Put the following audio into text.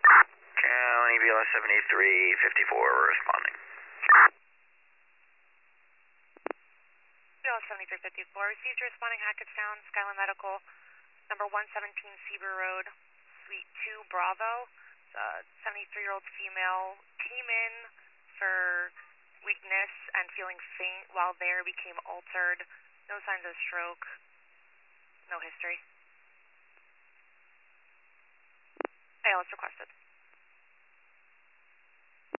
County BLS 7354 responding. BLS 7354, received responding Hackettstown, Skyline Medical, number 117 Seaver Road, Suite 2, Bravo. 73-year-old female came in for weakness and feeling faint while there, became altered. No signs of stroke. No history. ALS requested.